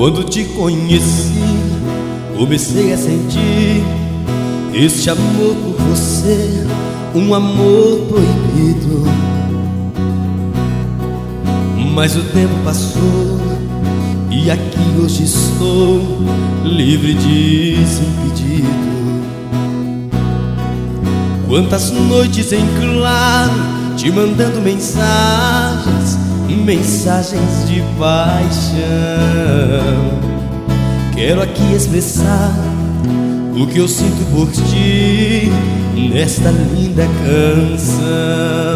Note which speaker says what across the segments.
Speaker 1: Quando te conheci, comecei a sentir este amor por você, um amor proibido. Mas o tempo passou e aqui hoje estou, livre de desimpedido. Quantas noites em claro, te mandando mensagens, mensagens de paixão. Quero aqui expressar o que eu sinto por ti nesta linda canção.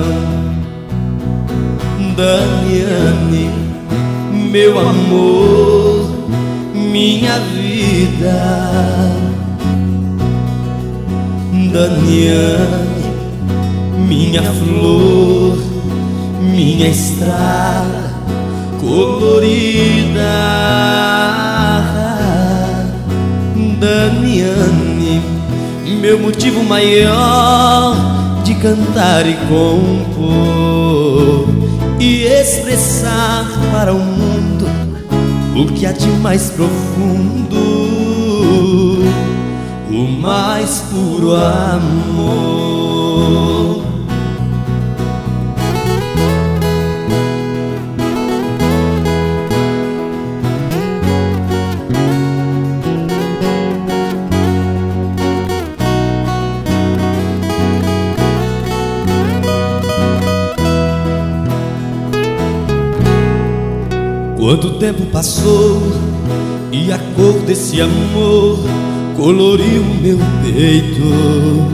Speaker 1: Damiane, meu amor, minha vida. Damiane, minha flor, minha estrada colorida. Damiane, meu motivo maior de cantar e compor e expressar para o mundo o que há de mais profundo, o mais puro amor. Quanto tempo passou e a cor desse amor coloriu meu peito.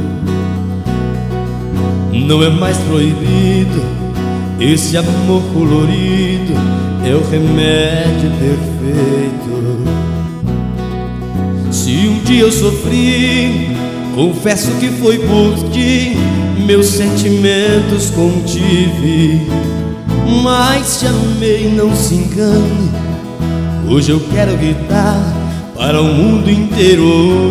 Speaker 1: Não é mais proibido, esse amor colorido é o remédio perfeito. Se um dia eu sofri, confesso que foi por ti, meus sentimentos contive. Mas te amei, não se engane, hoje eu quero gritar para o mundo inteiro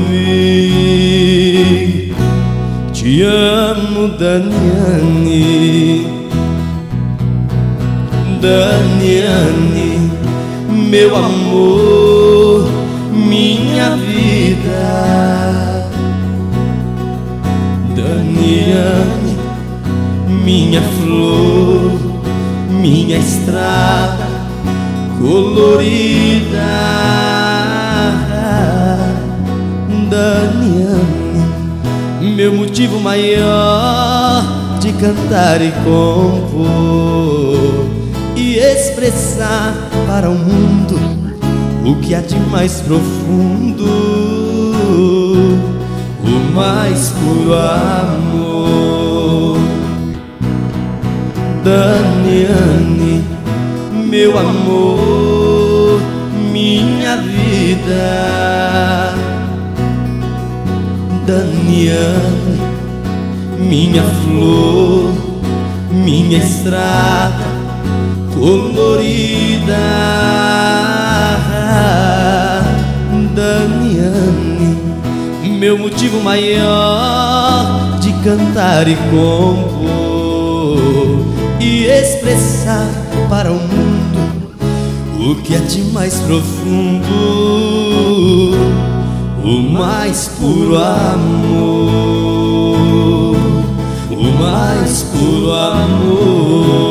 Speaker 1: ouvir. Te amo, Damiane. Damiane, meu amor, minha vida. Damiane, minha flor, minha estrada colorida. Damiane, meu motivo maior de cantar e compor e expressar para o mundo o que há de mais profundo, o mais puro amor. Damiane, meu amor, minha vida. Damiane, minha flor, minha estrada colorida. Damiane, meu motivo maior de cantar e compor e expressar para o mundo o que é de mais profundo, o mais puro amor, o mais puro amor.